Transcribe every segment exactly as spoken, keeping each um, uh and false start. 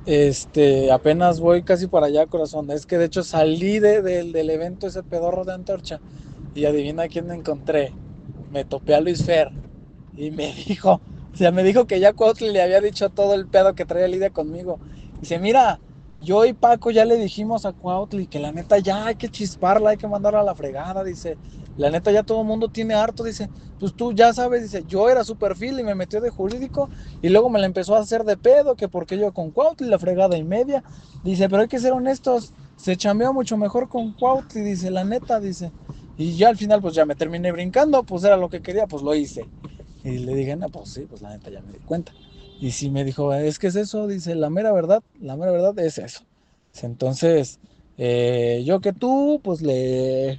Este, apenas voy casi para allá, corazón. Es que de hecho salí de, del del evento ese pedorro de Antorcha y adivina quién me encontré. Me topé a Luis Fer y me dijo, o sea, me dijo que ya Cuautli le había dicho todo el pedo que traía Lidia conmigo. Dice, mira, yo y Paco ya le dijimos a Cuautli que la neta ya hay que chisparla, hay que mandarla a la fregada, dice. La neta ya todo el mundo tiene harto, dice. Pues tú ya sabes, dice, yo era su perfil y me metió de jurídico y luego me la empezó a hacer de pedo, que porque yo con Cuautli la fregada y media. Dice, pero hay que ser honestos, se chambeó mucho mejor con Cuautli, dice, la neta, dice. Y ya al final pues ya me terminé brincando, pues era lo que quería, pues lo hice. Y le dije, no, pues sí, pues la neta ya me di cuenta. Y sí me dijo, es que es eso, dice, la mera verdad, la mera verdad es eso. Entonces, eh, yo que tú, pues le...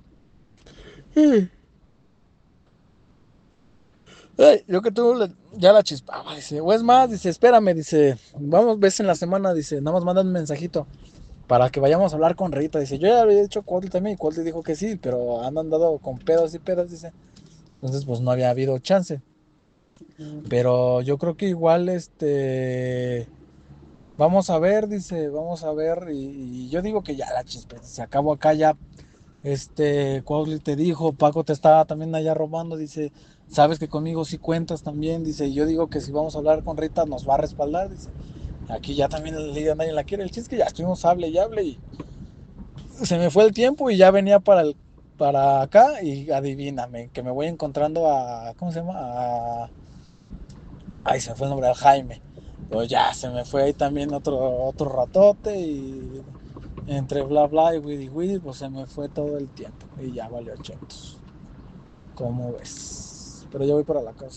Ay, yo que tú le- ya la chispaba, dice, o es más, dice, espérame, dice, vamos, ves en la semana, dice, nada más manda un mensajito para que vayamos a hablar con Rita. Dice, yo ya había dicho Cuautli también, y Cuautli dijo que sí, pero han andado con pedos y pedos, dice. Entonces, pues no había habido chance. Pero yo creo que igual, este, vamos a ver, dice, vamos a ver. Y, y yo digo que ya la chispe, se acabó acá ya. Este, Cuautli te dijo, Paco te estaba también allá robando, dice, sabes que conmigo sí cuentas también, dice, yo digo que si vamos a hablar con Rita nos va a respaldar, dice. Aquí ya también la liga nadie la quiere. El chiste es que ya estuvimos hable y hable y se me fue el tiempo y ya venía para el, para acá y adivíname, que me voy encontrando a, ¿cómo se llama? A, ay, se me fue el nombre, al Jaime. Pues ya se me fue ahí también otro, otro ratote y entre bla bla y widi widi, pues se me fue todo el tiempo y ya valió chetos. ¿Cómo ves? Pero yo voy para la casa.